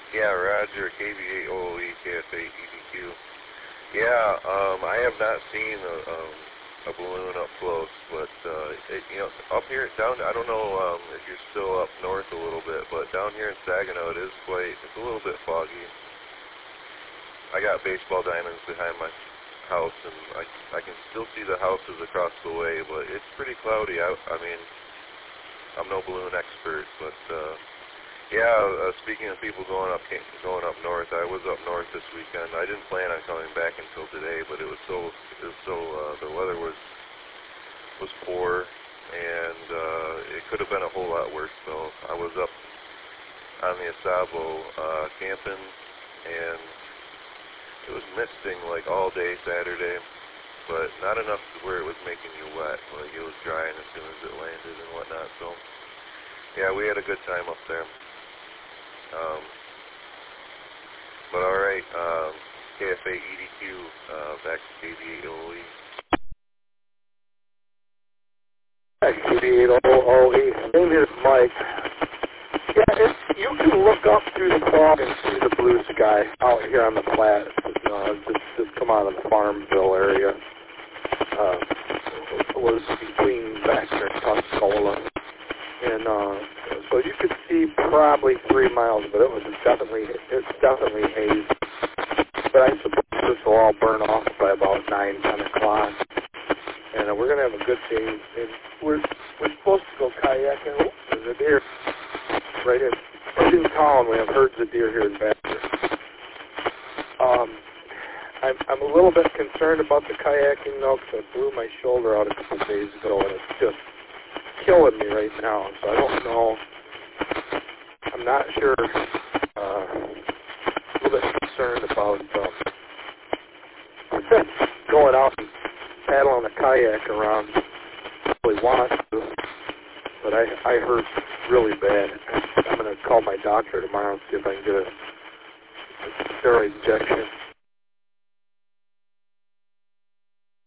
Yeah, Roger, KV8OE, KFA, EDQ. Yeah, I have not seen a balloon up close, but up here down, I don't know if you're still up north a little bit, but down here in Saginaw, it's a little bit foggy. I got baseball diamonds behind my house, and I can still see the houses across the way, but it's pretty cloudy. I mean, I'm no balloon expert, but speaking of people going up north, I was up north this weekend. I didn't plan on coming back until today, but the weather was poor, and it could have been a whole lot worse. So I was up on the Asabo camping, and it was misting like all day Saturday, but not enough to where it was making you wet. Like it was drying as soon as it landed and whatnot. So yeah, we had a good time up there. But all right, KFA EDQ, back to KV8OE. Back to KV8OE. Name is Mike. Yeah, you can look up through the fog and see the blue sky out here on the flat. Just come out of the Farmville area. It was between Baxter and Tuscola. And so you could see probably 3 miles, but it's definitely haze. But I suppose this will all burn off by about 9, 10 o'clock. And we're going to have a good day. And we're supposed to go kayaking. Oh, there's a deer right in town. We have herds of deer here in Baxter. I'm a little bit concerned about the kayaking, though, because I blew my shoulder out a couple of days ago, and it's just killing me right now. So I don't know. I'm not sure. A little bit concerned about going out and paddling a kayak around. I really want to, but I hurt really bad. I'm going to call my doctor tomorrow and see if I can get a steroid injection.